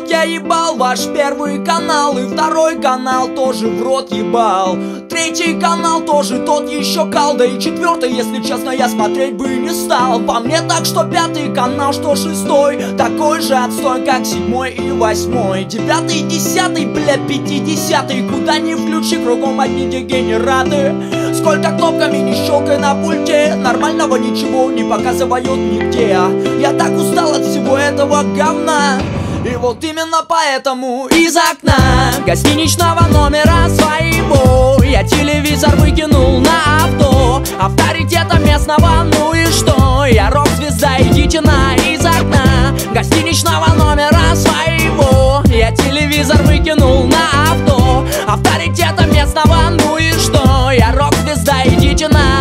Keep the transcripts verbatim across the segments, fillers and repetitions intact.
я ебал ваш первый канал, и второй канал тоже в рот ебал. Третий канал тоже тот еще кал, да и четвертый, если честно, я смотреть бы не стал. По мне так, что пятый канал, что шестой такой же отстой, как седьмой и восьмой. Девятый, десятый, бля, пятидесятый, куда ни включи, кругом одни дегенераты. Сколько кнопками не щелкай на пульте, нормального ничего не показывают нигде. Я так устал от всего этого говна, и вот именно поэтому из окна гостиничного номера своего я телевизор выкинул на авто. Авторитета местного, ну и что? Я рок-звезда, идите на из окна гостиничного номера своего я телевизор выкинул на авто. Авторитета местного, ну и что? Я рок-звезда, идите на.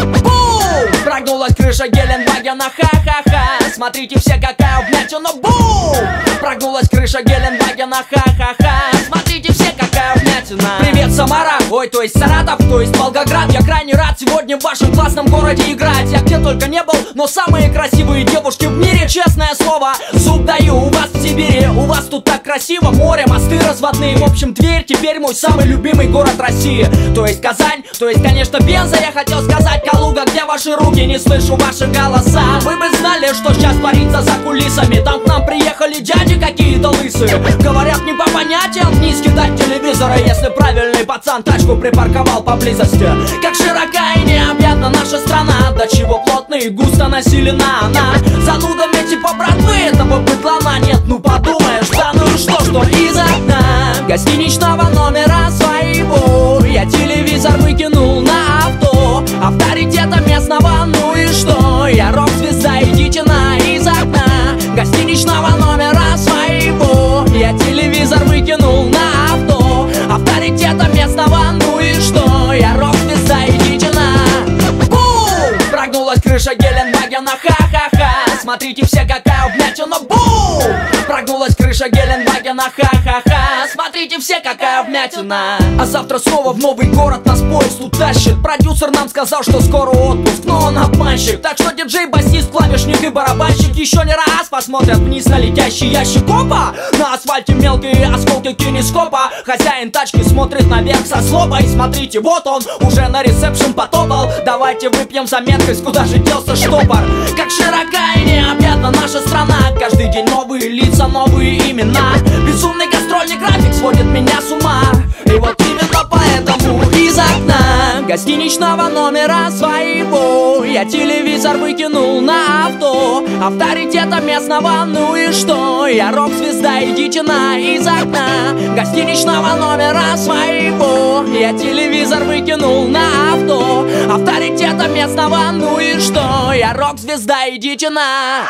Бум! Прогнулась крыша Геленвагена, ха-ха-ха. Смотрите все, какая вмятина, бум! Прогнулась крыша Геленвагена, ха-ха-ха. Смотрите все, какая вмятина. Привет, Самара, ой, то есть Саратов, то есть Волгоград. Я крайне рад сегодня в вашем классном городе играть. Я где только не был, но самые красивые девушки в мире, честное слово. Зуб даю, у вас в Сибири, у вас тут так красиво. Море, мосты разводные, в общем, Тверь теперь мой самый любимый город России. То есть Казань, то есть, конечно, Пенза. Я хотел сказать Калуга, где ваши руки, не слышу ваши голоса. Вы бы знали, что сейчас творится за кулисами. Там к нам приехали дяди какие-то лысые. Говорят, не по понятиям вниз кидать телевизора, если правильный пацан тачку припарковал поблизости. Как широка и необъятна наша страна, до чего плотно и густо населена она. Занудами типа братвы этого быдлана нет. Ну подумаешь, да ну и что, что из окна гостиничного номера своего я телевизор выкинул на авто. Авторитета местного, ну и что? Я рок-звезда, идите на из окна гостиничного номера своего я телевизор выкинул на авто. Авторитета местного, ну и что? Я рок-звезда, идите на. Бум! Прогнулась крыша Геленвагена, ха-ха-ха. Смотрите все, какая вмятина, бум! Прогнулась крыша Геленвагена, ха-ха-ха. Смотрите все, какая вмятина. А завтра снова в новый город нас поезд утащит. Продюсер нам сказал, что скоро отпуск, но он обманщик. Так что диджей, басист, клавишник и барабанщик еще не раз посмотрят вниз на летящий ящик. Опа! На асфальте мелкие осколки кинескопа. Хозяин тачки смотрит наверх со злобой. Смотрите, вот он уже на ресепшн потопал. Давайте выпьем за меткость, куда же делся штопор. Как широка и необъятна наша страна. Каждый день новые лица, новые имена. Безумный гастрольный график сводит меня с ума. И вот именно поэтому из окна гостиничного номера своего я телевизор выкинул на авто. Авторитета местного, ну и что? Я рок-звезда, идите на из окна гостиничного номера своего я телевизор выкинул на авто. Авторитета местного, ну и что? Я рок-звезда, идите на.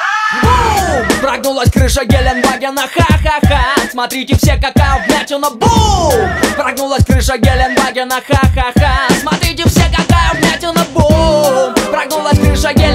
Бум! Прогнулась крыша Геленвагена, ха-ха-ха. Смотрите все, какая вмятина, бум! Прогнулась крыша Геленвагена, ха-ха-ха. Смотрите все, какая вмятина, бум! Прогнулась крыша Геленвагена.